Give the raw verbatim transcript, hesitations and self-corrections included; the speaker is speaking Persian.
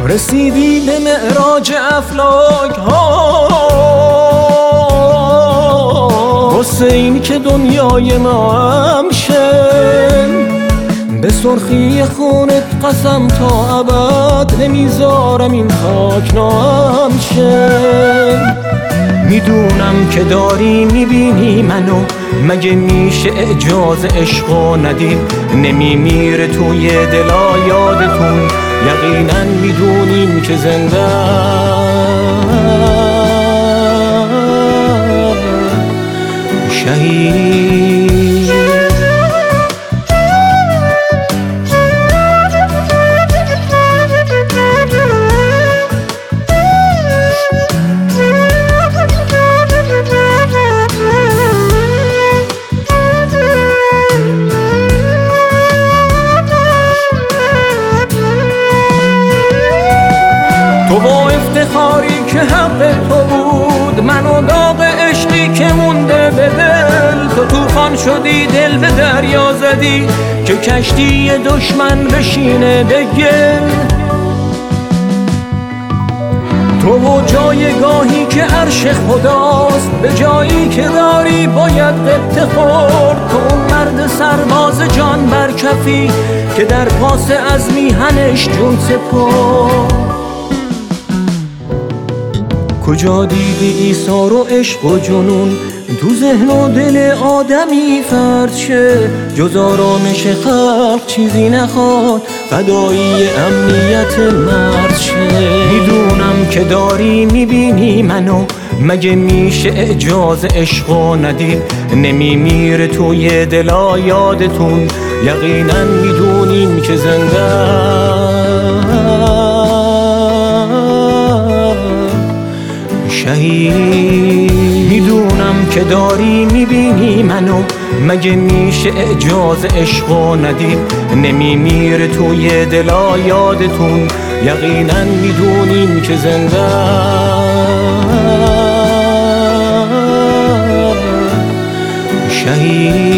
رسیدی به معراج افلاک ها، واسه این که دنیای ما هم شن. به سرخی خونت قسم تا ابد نمیذارم این خاک نام شه. میدونم که داری میبینی منو، مگه میشه اعجاز عشقو ندیم؟ نمیمیره توی دلا یادتون، یقینا میدونیم که زنده شهید. تو با افتخاری که حق تو بود، من و داغ عشقی که مونده به دل. تو طوفان شدی دل به دریا زدی که کشتی دشمن بشینه به گل. تو و جایگاهی که عرش خداست، به جایی که داری باید قبطه خورد. تو اون مرد سرباز جان برکفی که در پاس از میهنش جون سپرد. کجا دیدی ایثار و عشق و جنون تو ذهن و دل آدمی فرد شه؟ جز آرامش خلق چیزی نخواد، فدایی امنیت مرد شه. میدونم که داری میبینی منو، مگه میشه اعجاز عشقو ندید؟ نمیمیره توی دلا یادتون، یقینا میدونیم که زنده شهید. میدونم که داری میبینی منو، مگه میشه اعجاز عشقو ندید؟ نمیمیره توی دلا یادتون، یقینا میدونیم که زنده شهید.